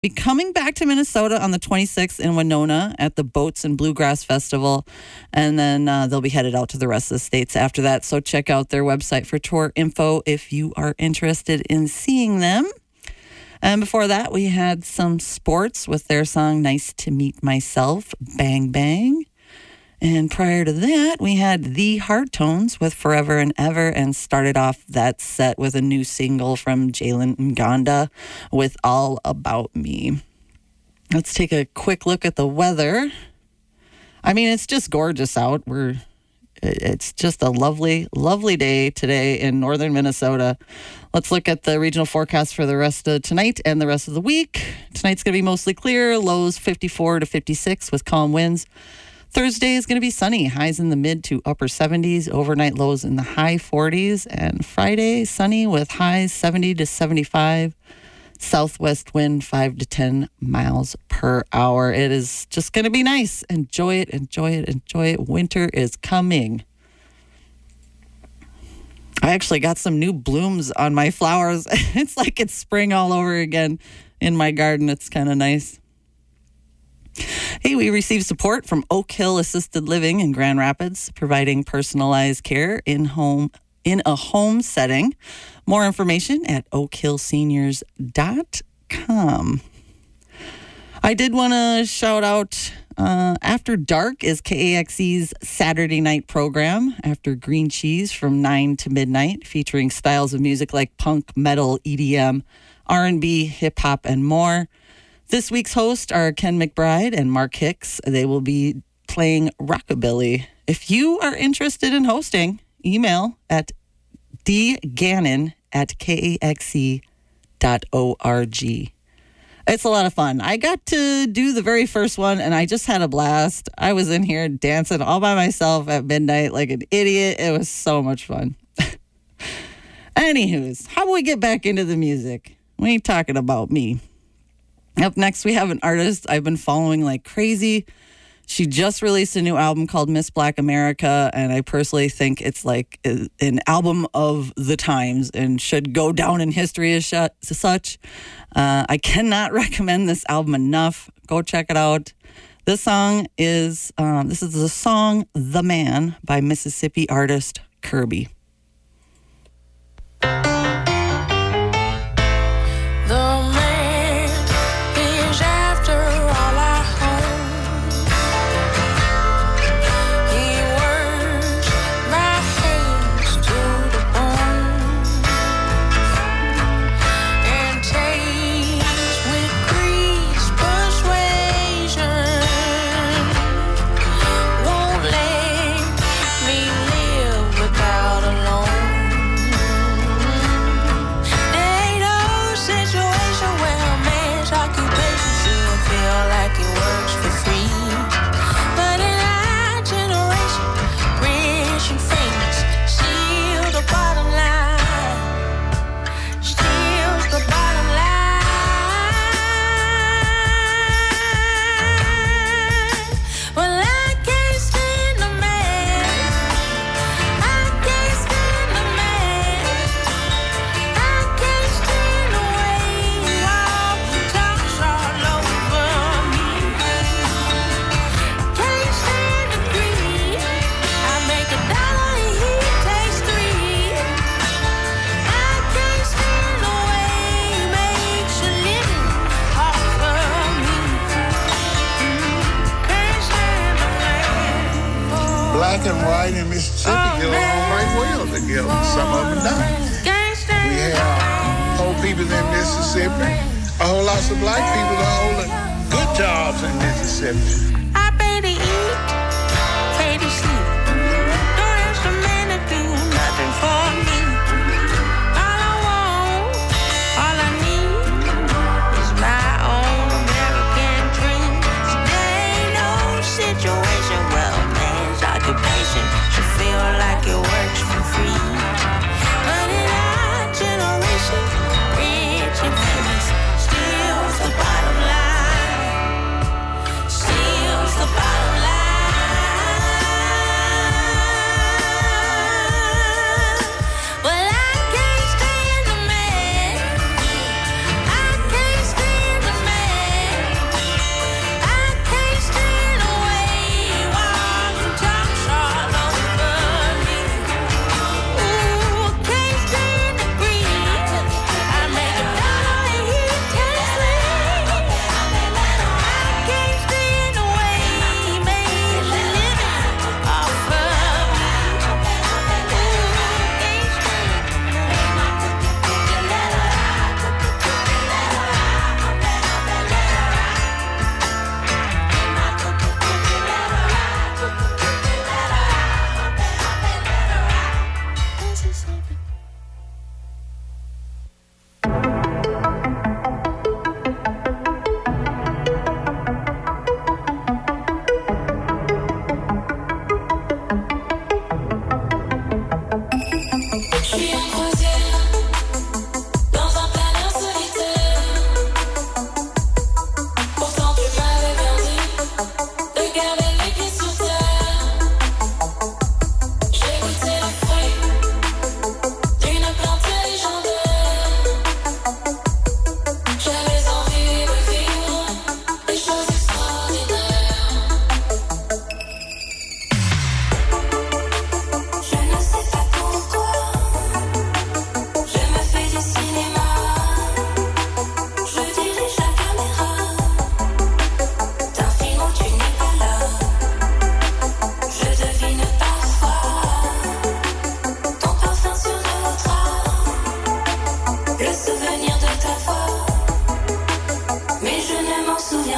be coming back to Minnesota on the 26th in Winona at the Boats and Bluegrass Festival. And then they'll be headed out to the rest of the states after that. So check out their website for tour info if you are interested in seeing them. And before that, we had some sports with their song Nice to Meet Myself, Bang Bang. And prior to that, we had The Hardtones with Forever and Ever, and started off that set with a new single from Jalen Nganda with All About Me. Let's take a quick look at the weather. I mean, it's just gorgeous out. It's just a lovely, lovely day today in northern Minnesota. Let's look at the regional forecast for the rest of tonight and the rest of the week. Tonight's going to be mostly clear, lows 54 to 56 with calm winds. Thursday is going to be sunny, highs in the mid to upper 70s, overnight lows in the high 40s. And Friday, sunny with highs 70 to 75, southwest wind 5 to 10 miles per hour. It is just going to be nice. Enjoy it, enjoy it, enjoy it. Winter is coming. I actually got some new blooms on my flowers. It's like it's spring all over again in my garden. It's kind of nice. Hey, we received support from Oak Hill Assisted Living in Grand Rapids, providing personalized care in a home setting. More information at oakhillseniors.com. I did want to shout out After Dark is KAXE's Saturday night program after Green Cheese from 9 to midnight, featuring styles of music like punk, metal, EDM, R&B, hip-hop, and more. This week's hosts are Ken McBride and Mark Hicks. They will be playing rockabilly. If you are interested in hosting, email at dgannon@kaxe.org. It's a lot of fun. I got to do the very first one, and I just had a blast. I was in here dancing all by myself at midnight like an idiot. It was so much fun. Anywho's, how about we get back into the music? We ain't talking about me. Up next, we have an artist I've been following like crazy. She just released a new album called Miss Black America, and I personally think it's like an album of the times and should go down in history as such. I cannot recommend this album enough. Go check it out. This is the song The Man by Mississippi artist Kirby. Black and white in Mississippi get along right well together. Some of them don't. We have whole people in Mississippi, a whole lot of black people that hold good jobs in Mississippi. I pay to eat, pay to sleep. Don't ask a man to do nothing for me. All I want, all I need is my own American dream. There ain't no situation where a man's occupation should feel like it works for free. But in our generation, rich and famous steals the bottom line. Steals the bottom line.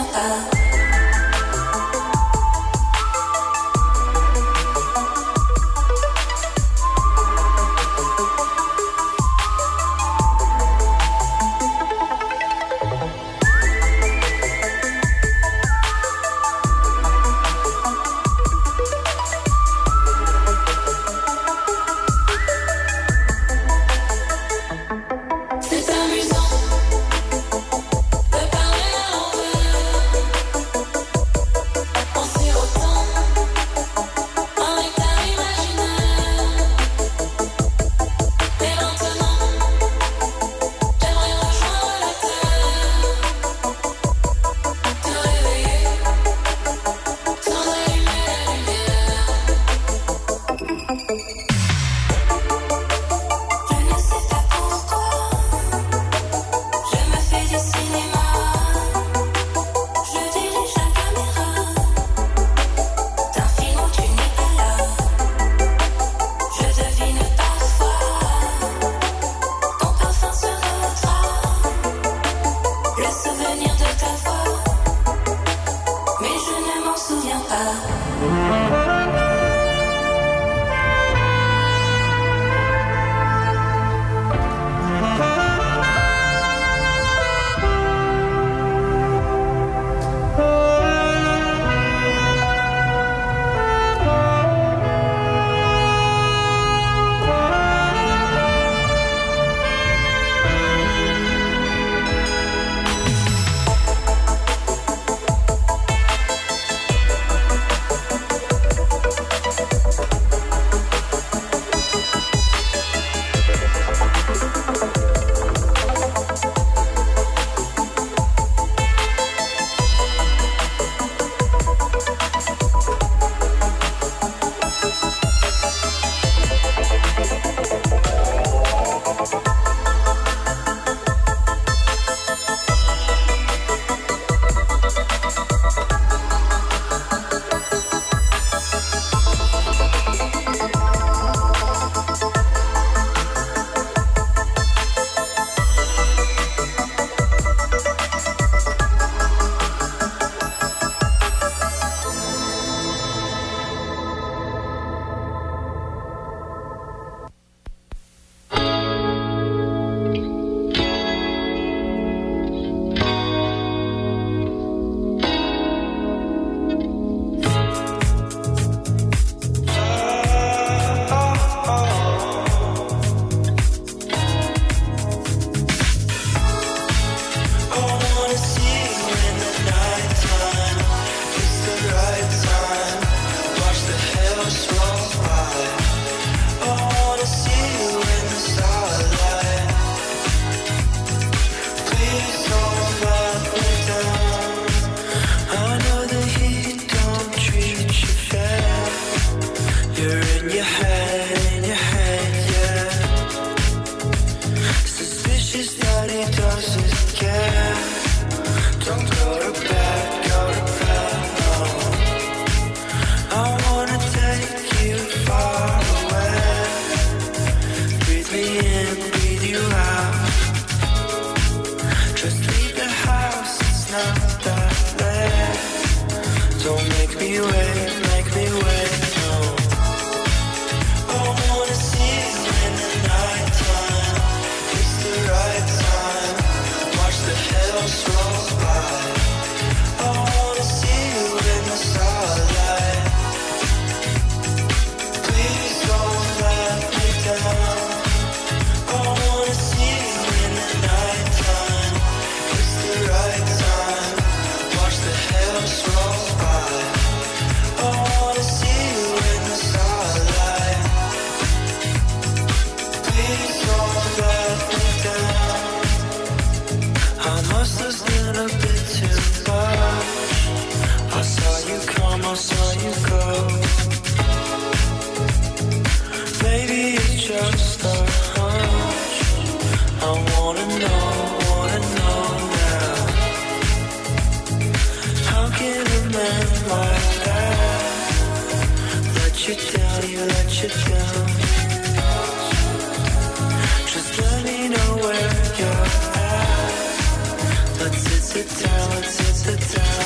Let's sit down.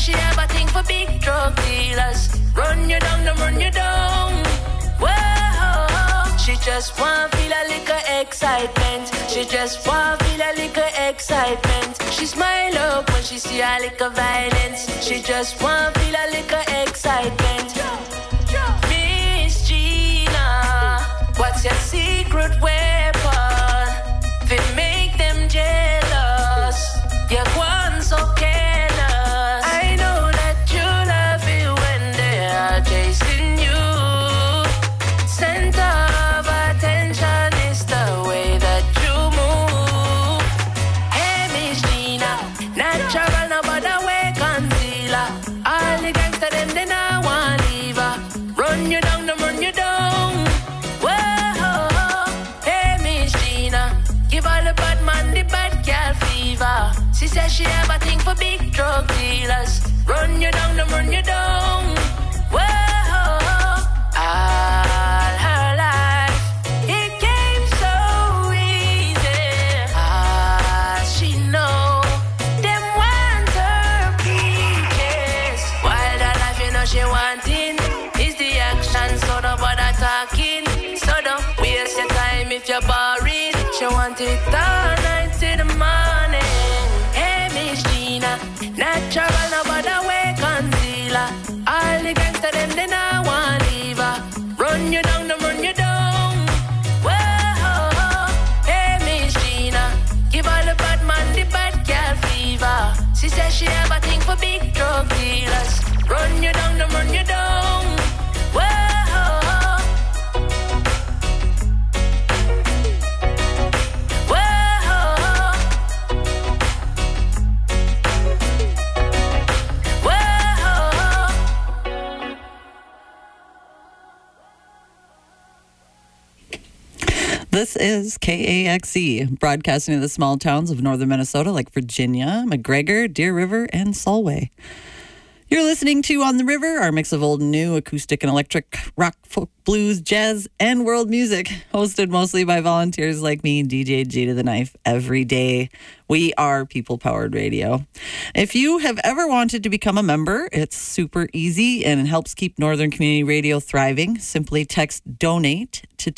she have a thing for big drug dealers. Run you down, them run you down. Whoa, she just want feel a little excitement. She just want feel a little excitement. She smile up when she see a little violence. She just want feel a little excitement. Miss Gina, what's your secret weapon? If make them jealous, you're one so careless. I know that you love it when they are chasing you. Center of attention is the way that you move. Hey, Miss Gina, natural, no bother way concealer. All the gangsta them, they not want leave her. Run you down, them run you down. Whoa, hey, Miss Gina, give all the bad man the bad girl fever. She says she have a thing for big drug dealers. Run you down, them run you down. Whoa, all her life it came so easy. She know them want her peaches. While the life you know she wanting is the action, so don't bother talking. So don't waste your time if you're boring. She want it all night till the morning. Hey, Miss Gina, natural, no bother way concealer. All the gangsta them, they not want leave her. Run you down, them run you down. Whoa, hey, Miss Gina, give all the bad man the bad girl fever. She says she have a thing for big drug dealers. Run you down, them run you down. Whoa. This is KAXE, broadcasting to the small towns of northern Minnesota like Virginia, McGregor, Deer River, and Solway. You're listening to On the River, our mix of old and new, acoustic and electric, rock, folk, blues, jazz, and world music, hosted mostly by volunteers like me, DJ G to the Knife, every day. We are people-powered radio. If you have ever wanted to become a member, it's super easy and it helps keep Northern Community Radio thriving. Simply text DONATE to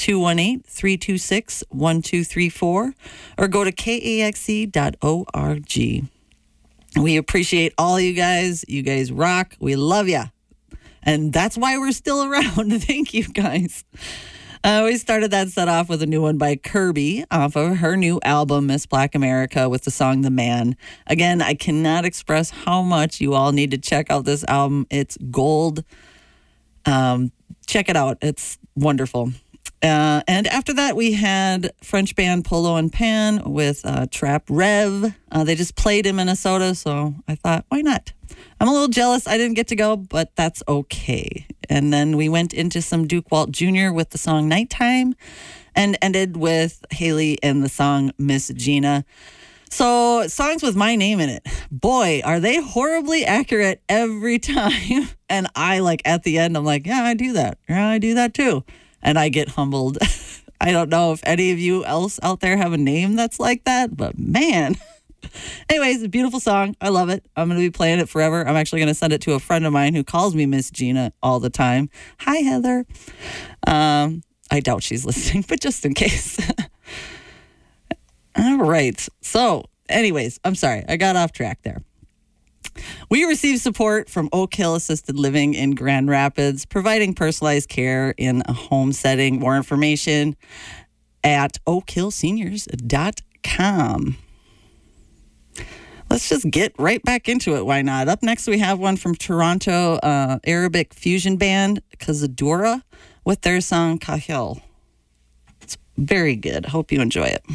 218-326-1234 or go to kaxe.org. We appreciate all you guys. You guys rock. We love you. And that's why we're still around. Thank you, guys. We started that set off with a new one by Kirby off of her new album, Miss Black America, with the song The Man. Again, I cannot express how much you all need to check out this album. It's gold. Check it out. It's wonderful. And after that, we had French band Polo and Pan with Trap Rev. They just played in Minnesota, so I thought, why not? I'm a little jealous I didn't get to go, but that's okay. And then we went into some Duke Walt Jr. with the song Nighttime and ended with Haley and the song Miss Gina. So songs with my name in it. Boy, are they horribly accurate every time. And I at the end, I'm like, yeah, I do that. Yeah, I do that too. And I get humbled. I don't know if any of you else out there have a name that's like that, but man. Anyways, a beautiful song. I love it. I'm going to be playing it forever. I'm actually going to send it to a friend of mine who calls me Miss Gina all the time. Hi, Heather. I doubt she's listening, but just in case. All right. So anyways, I'm sorry. I got off track there. We receive support from Oak Hill Assisted Living in Grand Rapids, providing personalized care in a home setting. More information at oakhillseniors.com. Let's just get right back into it. Why not? Up next, we have one from Toronto Arabic fusion band, Kazadura, with their song Kahil. It's very good. Hope you enjoy it.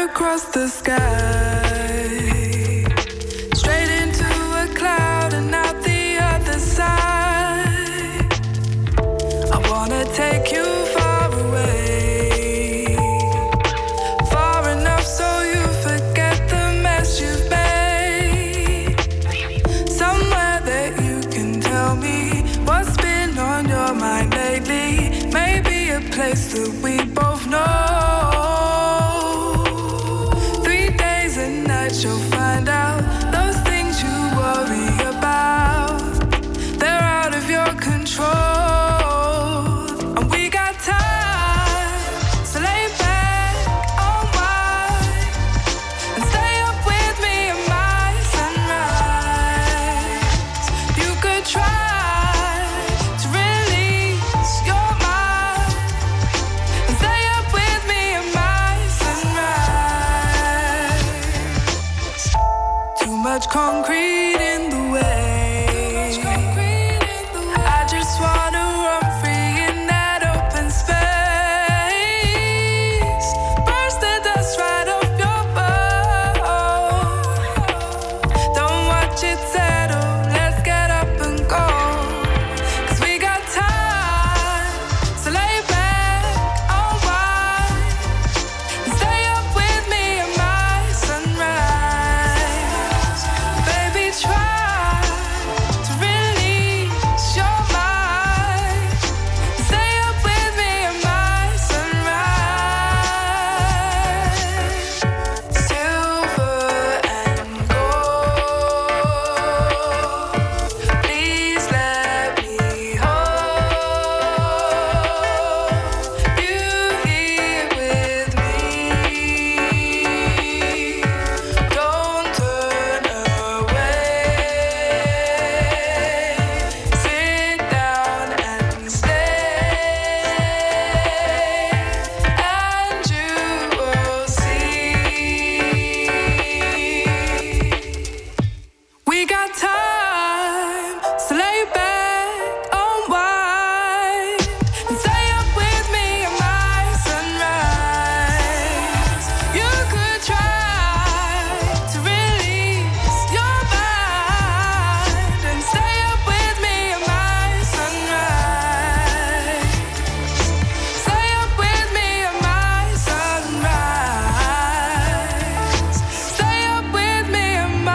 across the sky, straight into a cloud and out the other side. I wanna take you far away, far enough so you forget the mess you've made. Somewhere that you can tell me what's been on your mind lately. Maybe a place that we both know. You'll find out those things you worry about, they're out of your control. And we got time, so lay back, unwind, and stay up with me at my sunrise. You could try to release your mind and stay up with me at my sunrise. Too much concrete in the way. I just wanna run free in that open space. Burst the dust right off your boat. Don't watch it settle, let's get up and go. 'Cause we got time, so lay back, unwind, and stay up with me at my sunrise. Baby, try to release your mind. Stay up with me at my sunrise. Silver and gold, please let me hold you here with me. Don't turn away. Sit down and stay, and you will see. We got time, so lay back, unwind, and stay up with me at my sunrise. You could try to release your mind and stay up with me at my sunrise. Stay up with me at my sunrise. Stay up with me at my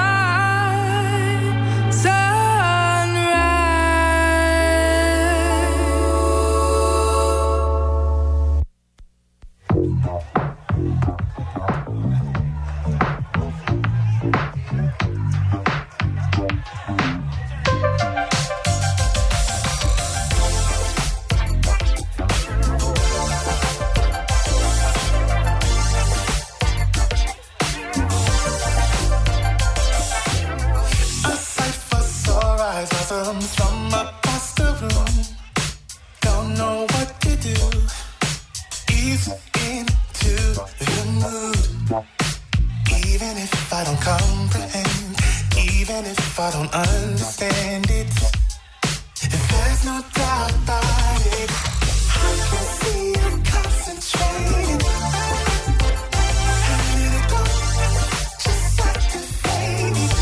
A sight for sore eyes blossoms from across the room. Don't know what to do. Ease into the mood. Even if I don't comprehend, even if I don't understand it, if there's no doubt about it, I can see you concentrating. And it don't just activate it.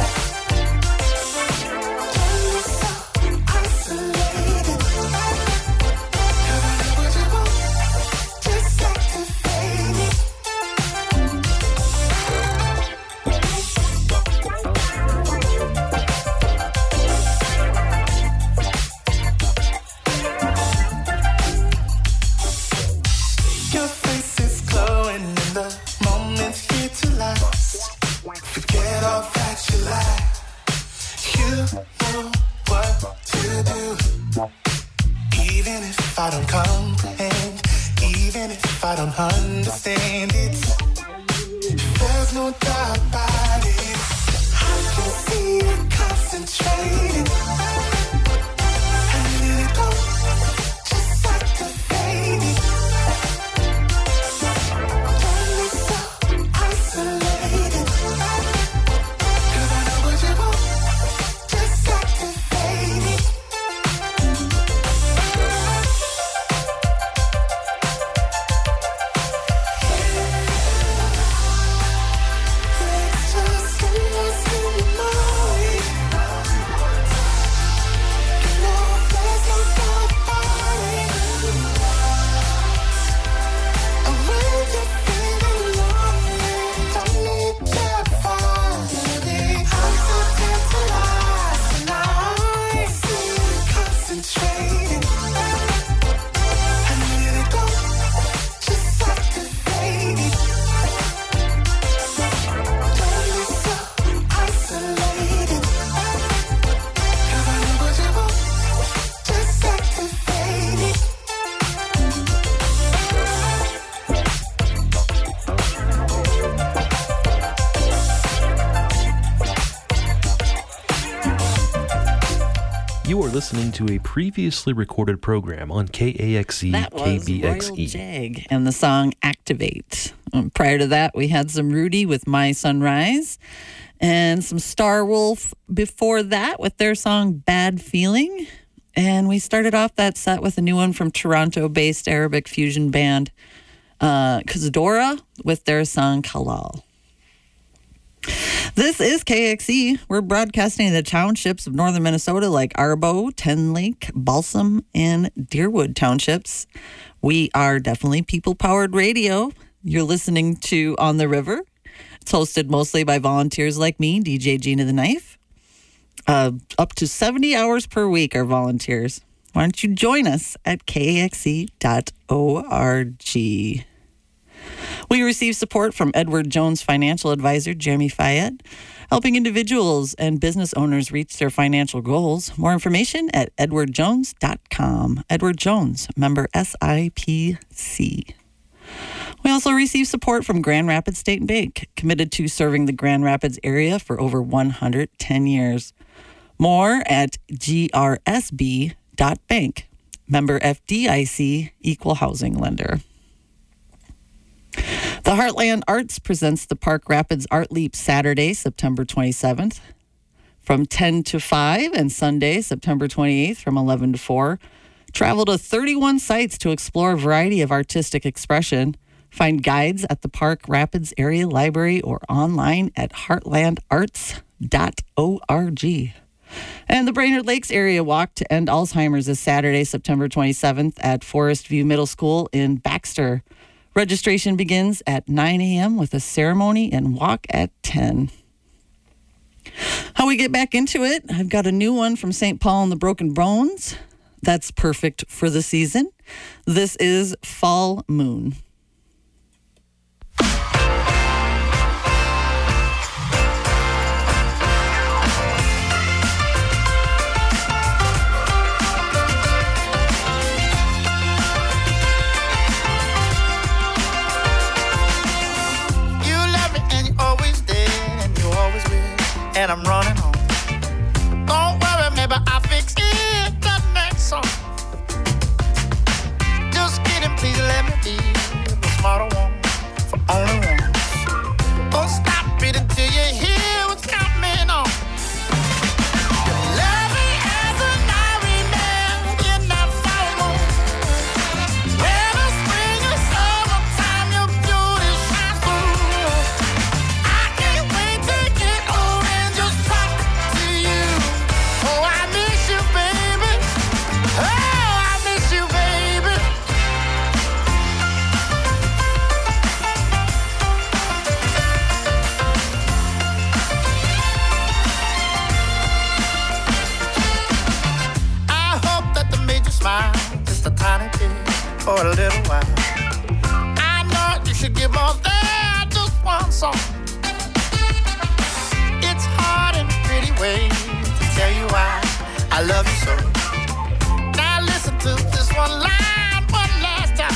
Don't be so isolated. 'Cause I know what you want, just activate it. Your face is glowing and the moment's here to last. Forget all that you lie. You know what to do. Even if I don't comprehend, even if I don't understand it, there's no doubt about it. I can see you concentrating. And it don't just activate it. Don't be so isolated. 'Cause I know what you want, just activate it. You are listening to a previously recorded program on KAXE That was Royal KBXE. Jag and the song Activate. Prior to that, we had some Rudy with My Sunrise and some Starwolf before that with their song Bad Feeling. And we started off that set with a new one from Toronto-based Arabic fusion band Kazadora with their song Kalal. This is KXE. We're broadcasting in the townships of northern Minnesota like Arbo, Ten Lake, Balsam, and Deerwood townships. We are definitely people-powered radio. You're listening to On the River. It's hosted mostly by volunteers like me, DJ Gina the Knife. Up to 70 hours per week are volunteers. Why don't you join us at kxe.org. We receive support from Edward Jones financial advisor Jeremy Fayette, helping individuals and business owners reach their financial goals. More information at edwardjones.com. Edward Jones, member SIPC. We also receive support from Grand Rapids State Bank, committed to serving the Grand Rapids area for over 110 years. More at grsb.bank, member FDIC, equal housing lender. The Heartland Arts presents the Park Rapids Art Leap Saturday, September 27th from 10 to 5 and Sunday, September 28th from 11 to 4. Travel to 31 sites to explore a variety of artistic expression. Find guides at the Park Rapids Area Library or online at heartlandarts.org. And the Brainerd Lakes Area Walk to End Alzheimer's is Saturday, September 27th at Forest View Middle School in Baxter. Registration begins at 9 a.m. with a ceremony and walk at 10. How we get back into it, I've got a new one from St. Paul and the Broken Bones. That's perfect for the season. This is Fall Moon. And I'm running home. Don't worry, maybe I'll fix it the next song. Just kidding, please let me be the smarter one for only once. Don't stop it until you hear what's coming on. You love me as a night remember in that fall moon. Whether spring or summertime, your beauty shines through. I can't wait to get old and just talk to you. Oh, I miss you, baby. Oh, I miss you, baby. I hope that they made you smile just a tiny bit for a little while. I know you should give more than just one song. It's hard in a pretty way to tell you why I love you so. Now listen to this one line one last time.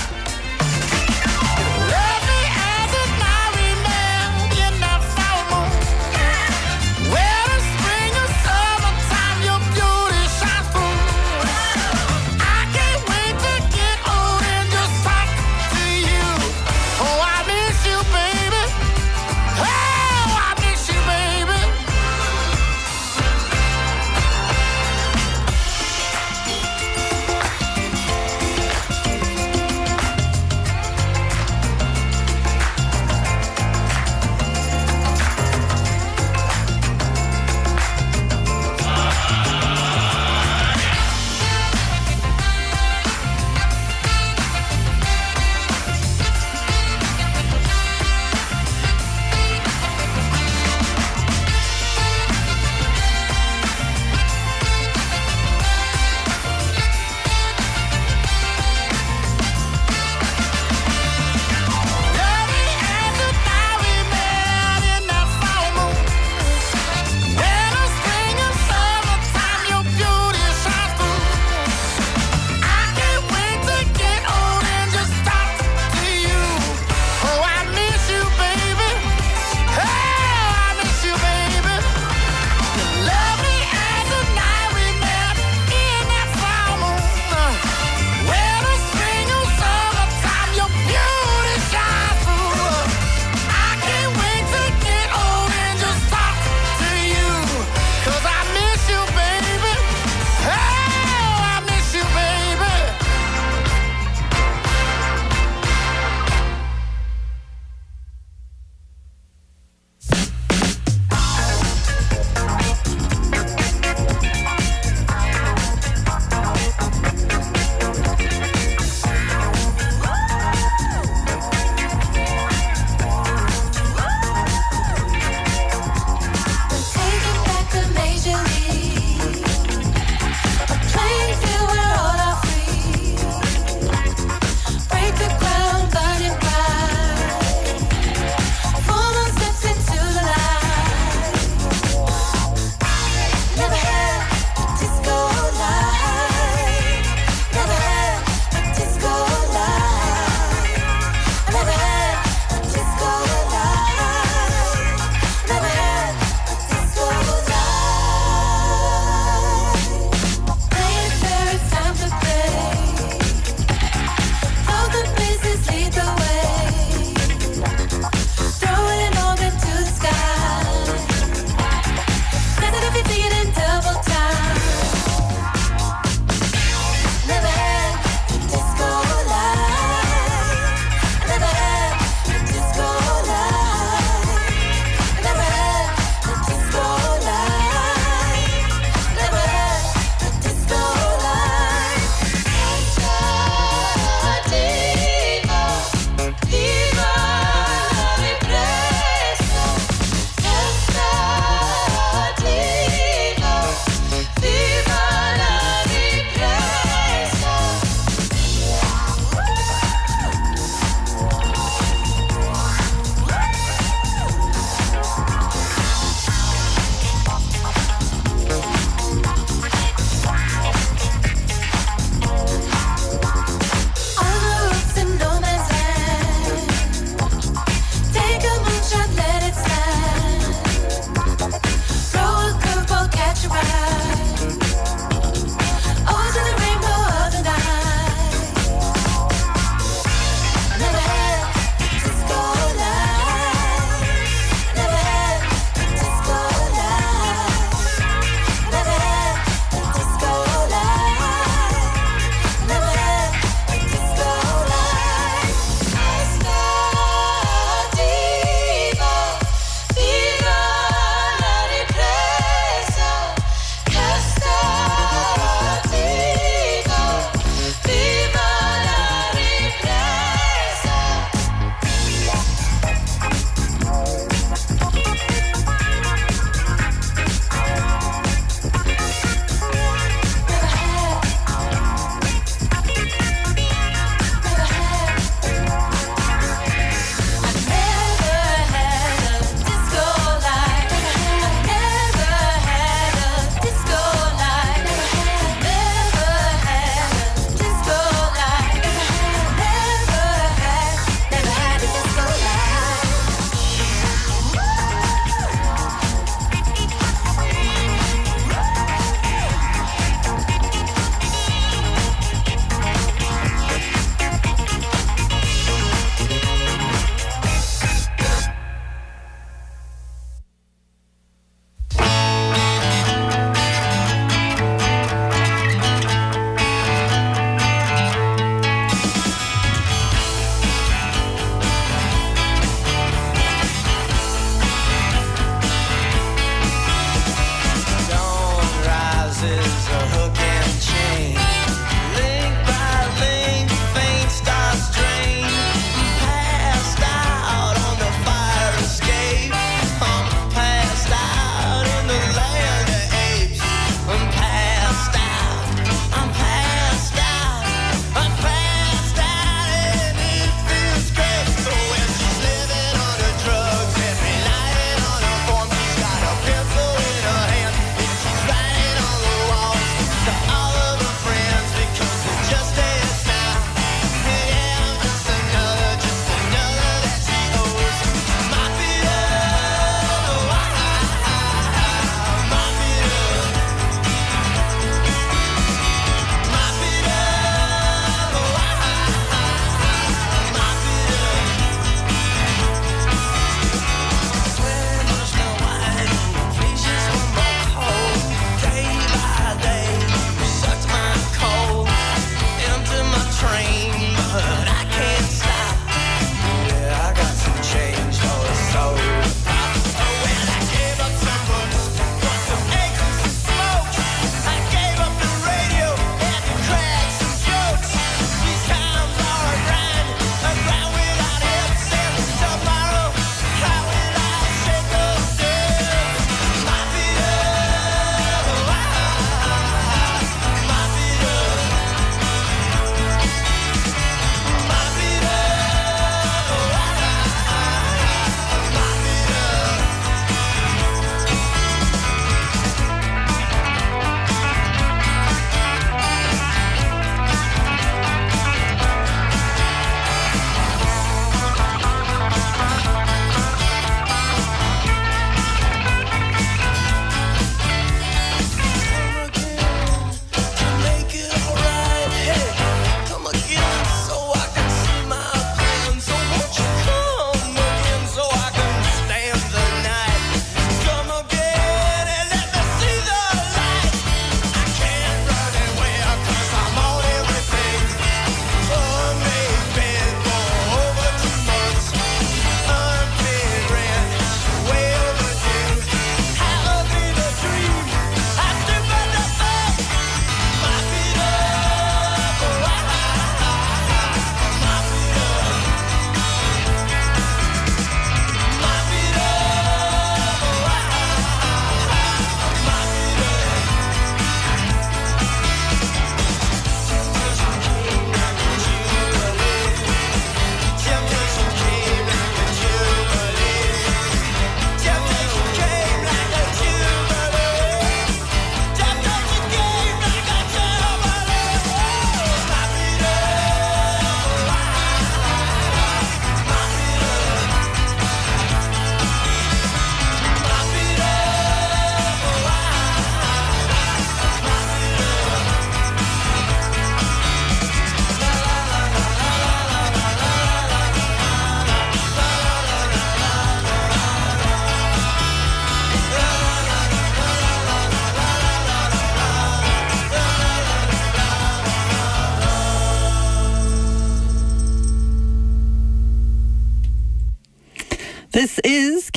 Love me as a night remember in that fall moon. Whether spring or summertime, your beauty shines through. I can't wait to get old and just talk to you. Oh, I miss you, baby. Oh, I miss you, baby.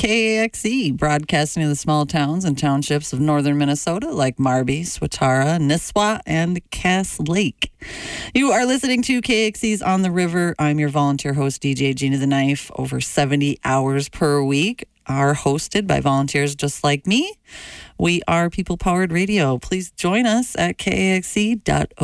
KAXE, broadcasting in the small towns and townships of northern Minnesota like Marby, Swatara, Nisswa, and Cass Lake. You are listening to KAXE's On the River. I'm your volunteer host, DJ Gina the Knife. Over 70 hours per week are hosted by volunteers just like me. We are people-powered radio. Please join us at kaxe.org.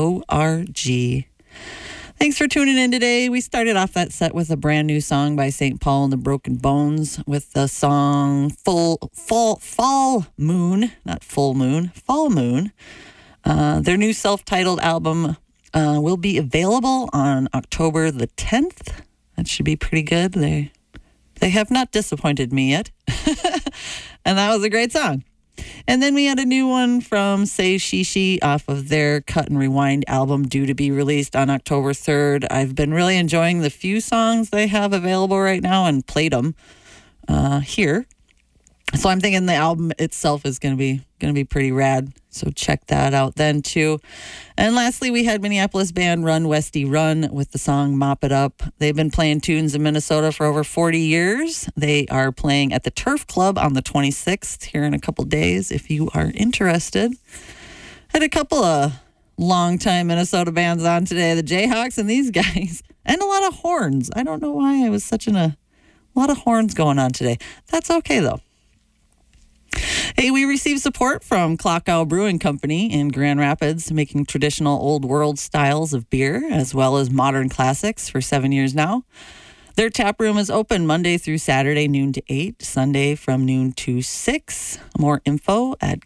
Thanks for tuning in today. We started off that set with a brand new song by St. Paul and the Broken Bones with the song Fall Moon, not Full Moon, Fall Moon. Their new self-titled album will be available on October the 10th. That should be pretty good. They have not disappointed me yet. And that was a great song. And then we had a new one from Say Shishi off of their Cut and Rewind album due to be released on October 3rd. I've been really enjoying the few songs they have available right now and played them here. So I'm thinking the album itself is going to be pretty rad. So check that out then too. And lastly, we had Minneapolis band Run Westy Run with the song Mop It Up. They've been playing tunes in Minnesota for over 40 years. They are playing at the Turf Club on the 26th here in a couple days if you are interested. Had a couple of longtime Minnesota bands on today, the Jayhawks and these guys, and a lot of horns. I don't know why I was such a lot of horns going on today. That's okay though. Hey, we received support from Clock Owl Brewing Company in Grand Rapids, making traditional old world styles of beer as well as modern classics for 7 years now. Their tap room is open Monday through Saturday, noon to 8, Sunday from noon to 6. More info at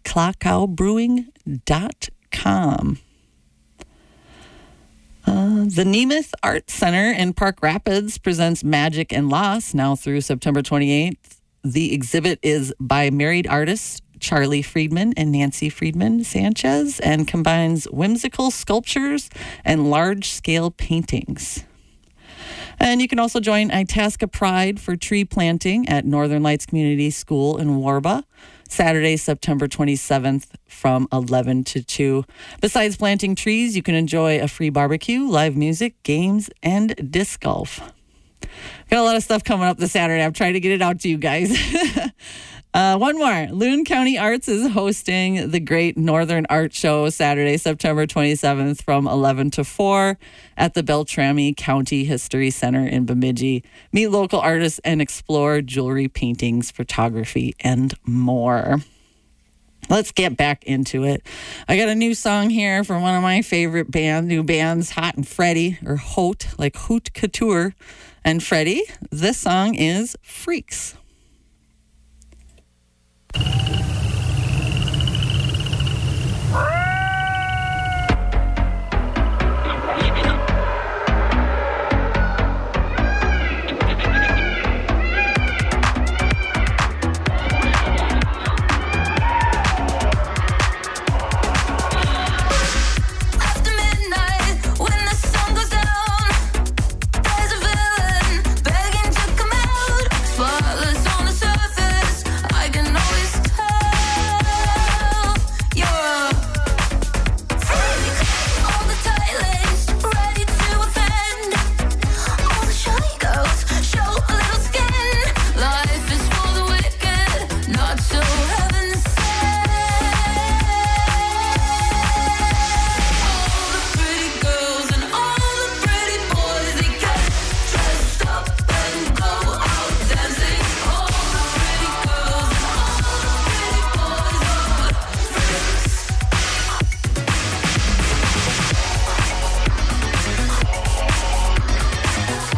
clockowlbrewing.com. The Nemeth Art Center in Park Rapids presents Magic and Loss now through September 28th. The exhibit is by married artists Charlie Friedman and Nancy Friedman Sanchez and combines whimsical sculptures and large-scale paintings. And you can also join Itasca Pride for tree planting at Northern Lights Community School in Warba, Saturday, September 27th from 11 to 2. Besides planting trees, you can enjoy a free barbecue, live music, games, and disc golf. Got a lot of stuff coming up this Saturday. I'm trying to get it out to you guys. One more. Loon County Arts is hosting the Great Northern Art Show Saturday, September 27th from 11 to 4 at the Beltrami County History Center in Bemidji. Meet local artists and explore jewelry, paintings, photography, and more. Let's get back into it. I got a new song here from one of my favorite new bands, Hot and Freddie, or Hote, like Hoot Couture and Freddie. This song is Freaks.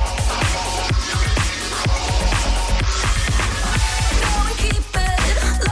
Keep it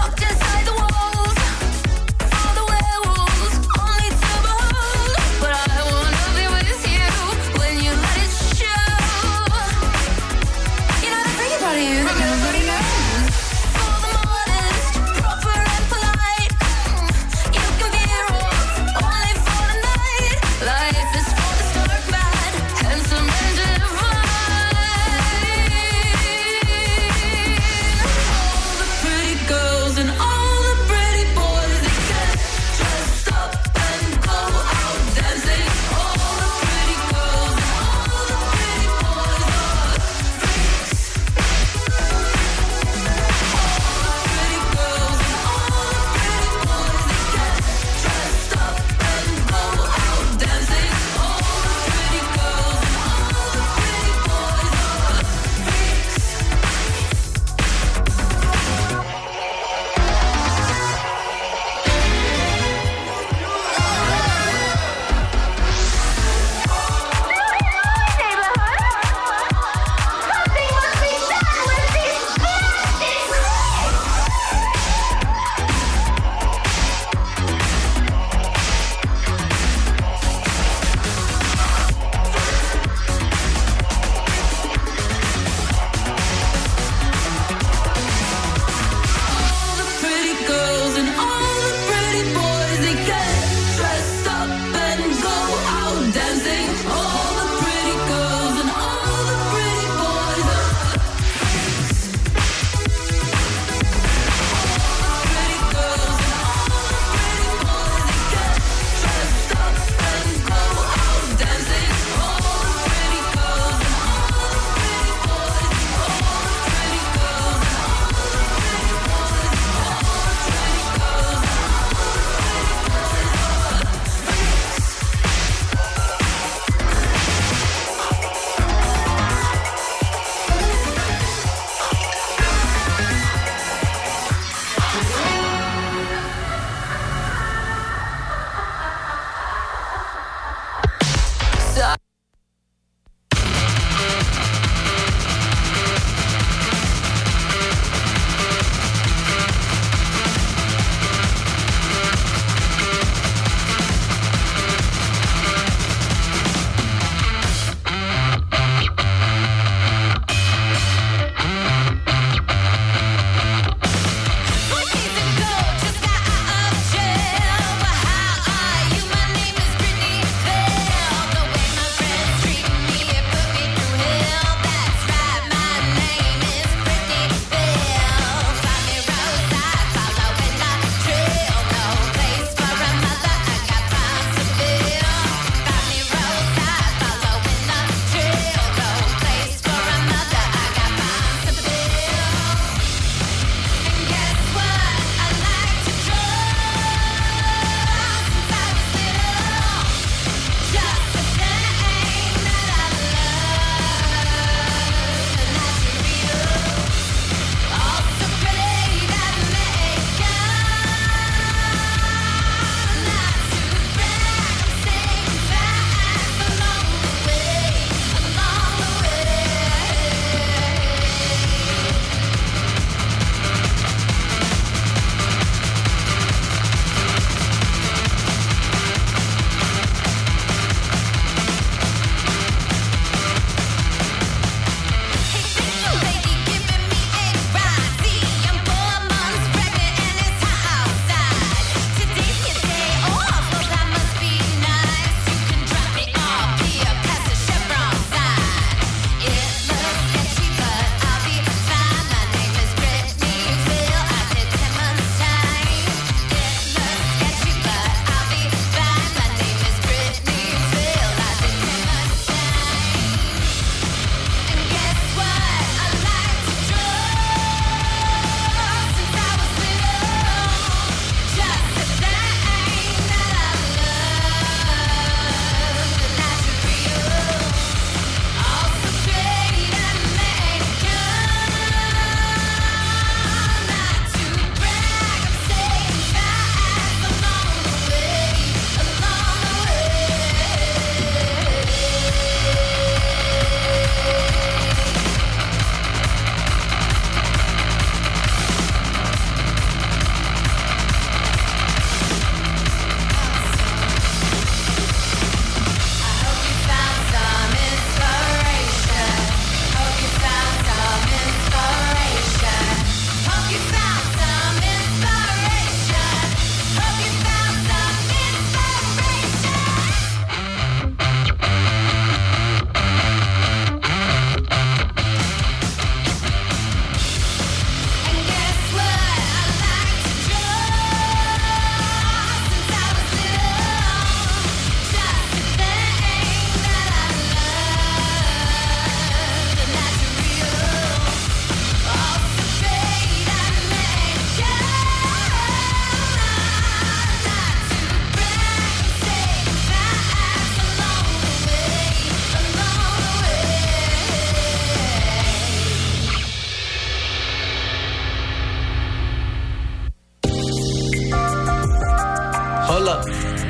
hold up.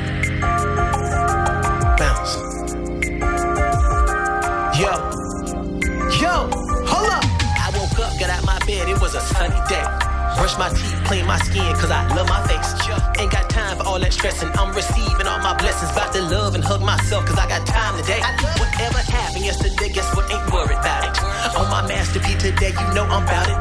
Bounce. Yo, hold up. I woke up, got out my bed, it was a sunny day. Brush my teeth, clean my skin, cause I love my face. Ain't got time for all that stressing. I'm receiving all my blessings. About to love and hug myself, cause I got time today. Whatever happened yesterday, guess what? Ain't worried about it. On my masterpiece today, you know I'm bout it.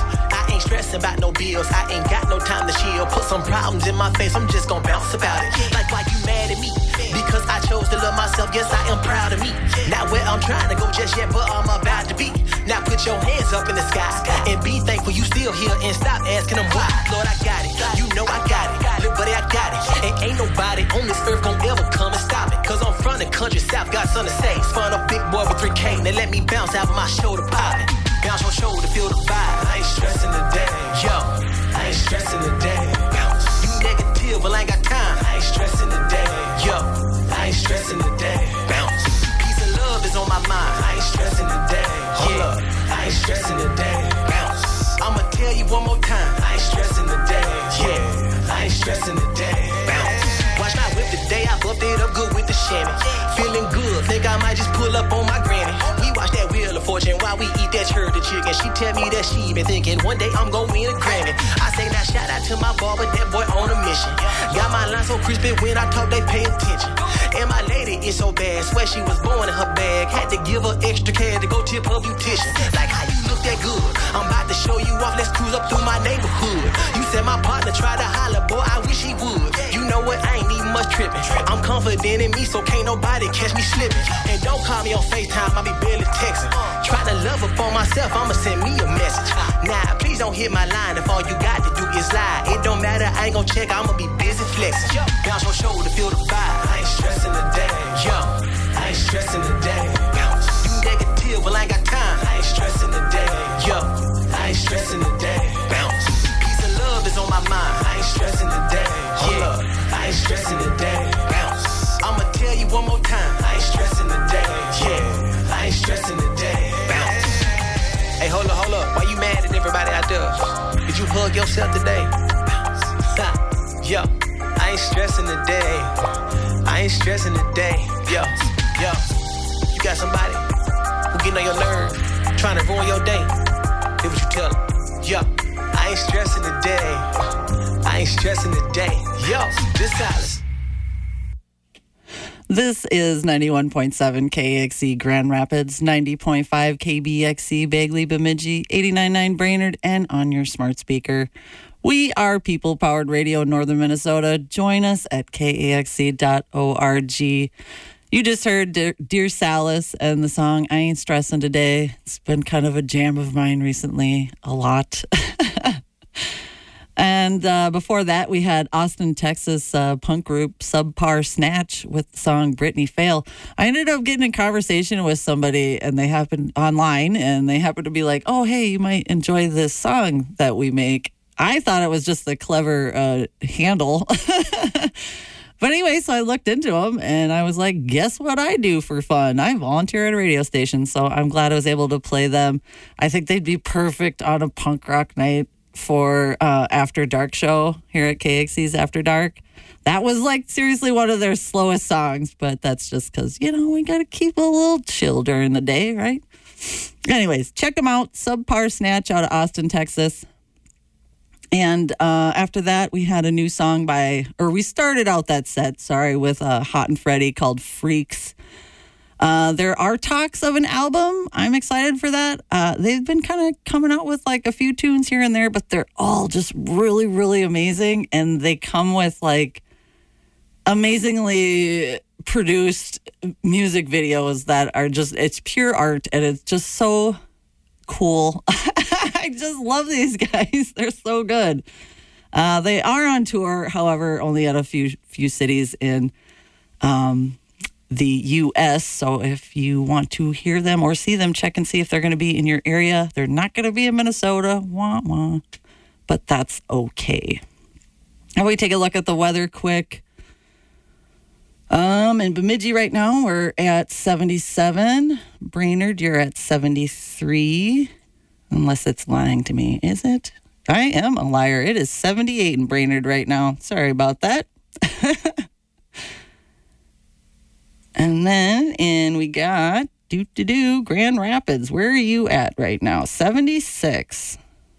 I ain't stressing about no bills. I ain't got no time to chill. Put some problems in my face, I'm just gonna bounce about it. Like why you mad at me? Because I chose to love myself, yes, I am proud of me. Not where I'm trying to go just yet, but I'm about to be. Now put your hands up in the sky and be thankful you still here and stop asking them why. Lord, I got it. You know I got it. Look, buddy, I got it. And ain't nobody on this earth gon' ever come and stop it. Cause I'm from the country south, got something to say. Spun a big boy with 3K. Now let me bounce out of my shoulder poppin'. Bounce your shoulder, feel the vibe. I ain't stressing today. Yo, I ain't stressing today. Bounce. You negative, but I ain't got time. I ain't stressing today. Yo, I ain't stressing today. Bounce. Peace and love is on my mind. I ain't stressing today. Hold up, I ain't stressing today. Bounce. I'ma tell you one more time. I ain't stressing today. Yeah, I ain't stressing today. Bounce. Watch my whip today. I buffed it up good with the chamois. Feeling good. Think I might just pull up on my granny. We watch that Wheel of Fortune while we eat that turtle chicken. She tell me that she been thinking one day I'm gon' win a Grammy. I say now shout out to my barber, that boy on a mission. Got my line so crispy when I talk they pay attention. And my lady is so bad, swear she was born in her bag. Had to give her extra cash to go tip her beautician. Like how you look that good? I'm about to show you off, let's cruise up through my neighborhood. You said my partner tried to holler, boy I wish he would. You know what, I ain't even much tripping. I'm confident in me so can't nobody catch me slipping. And don't call me on FaceTime, I be barely texting. Try to love up on myself, I'ma send me a message. Nah, please don't hit my line if all you got to do is lie. It don't matter, I ain't gon' check, I'ma be busy flexing. Bounce your shoulder, feel the vibe. I ain't stressing today. Yo, I ain't stressing today. Bounce. You negative, well I ain't got time. I ain't stressing today. Yo, I ain't stressing today. Bounce. Peace and love is on my mind. I ain't stressing today. Yeah, I ain't stressing today. Bounce. I'ma tell you one more time. I ain't stressing today. Yeah, I ain't stressing today. Bounce. Hey, hold up. Why you mad at everybody out there? Did you hug yourself today? Bounce. Yo, I ain't stressing today. I ain't stressing today. Yo. You got somebody who getting on your nerve, trying to ruin your day. Here's what you tell them. Yo, I ain't stressing today. I ain't stressing today. Yo, this Alice. This is 91.7 KXC Grand Rapids, 90.5 KBXC Bagley Bemidji, 89.9 Brainerd, and on your smart speaker. We are People Powered Radio Northern Minnesota. Join us at kaxc.org. You just heard Dear Salis and the song I Ain't Stressing Today. It's been kind of a jam of mine recently, a lot. And before that, we had Austin, Texas punk group Subpar Snatch with the song Brittany Fail. I ended up getting in conversation with somebody, and they happened online, and they happened to be like, oh, hey, you might enjoy this song that we make. I thought it was just a clever handle. But anyway, so I looked into them, and I was like, guess what I do for fun? I volunteer at a radio station, so I'm glad I was able to play them. I think they'd be perfect on a punk rock night for After Dark show here at KXC's After Dark. That was like seriously one of their slowest songs, but that's just because, we got to keep a little chill during the day, right? Anyways, check them out. Subpar Snatch out of Austin, Texas. And after that, we had a new song we started out that set, with Hot and Freddie called Freaks. There are talks of an album. I'm excited for that. They've been kind of coming out with like a few tunes here and there, but they're all just really, really amazing. And they come with like amazingly produced music videos that are it's pure art, and it's just so cool. I just love these guys. They're so good. They are on tour, however, only at a few cities in the U.S. So if you want to hear them or see them, check and see if they're going to be in your area. They're not going to be in Minnesota, but that's okay. And we take a look at the weather quick. In Bemidji right now, we're at 77. Brainerd, you're at 73. Unless it's lying to me, is it? I am a liar. It is 78 in Brainerd right now. Sorry about that. And then we got Grand Rapids. Where are you at right now? 76.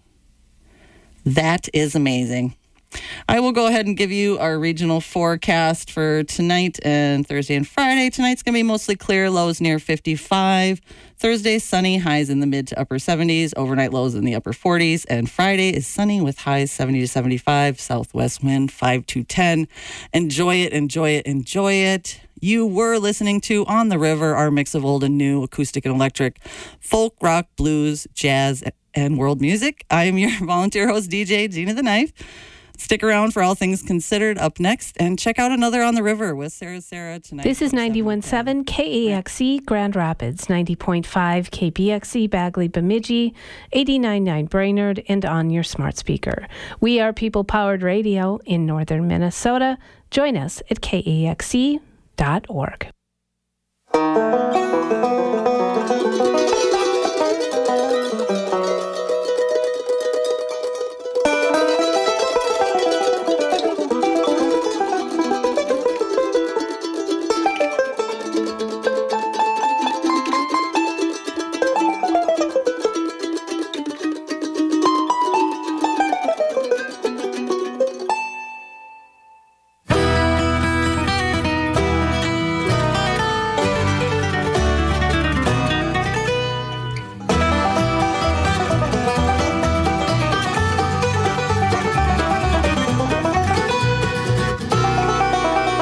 That is amazing. I will go ahead and give you our regional forecast for tonight and Thursday and Friday. Tonight's going to be mostly clear, lows near 55. Thursday, sunny, highs in the mid to upper 70s, overnight lows in the upper 40s. And Friday is sunny with highs 70 to 75, southwest wind 5 to 10. Enjoy it, enjoy it, enjoy it. You were listening to On the River, our mix of old and new, acoustic and electric, folk, rock, blues, jazz, and world music. I am your volunteer host, DJ Gina the Knife. Stick around for All Things Considered up next, and check out another On the River with Sarah tonight. This is 91.7 KAXE Grand Rapids, 90.5 KBXE Bagley Bemidji, 89.9 Brainerd, and on your smart speaker. We are people-powered radio in northern Minnesota. Join us at kaxe.org.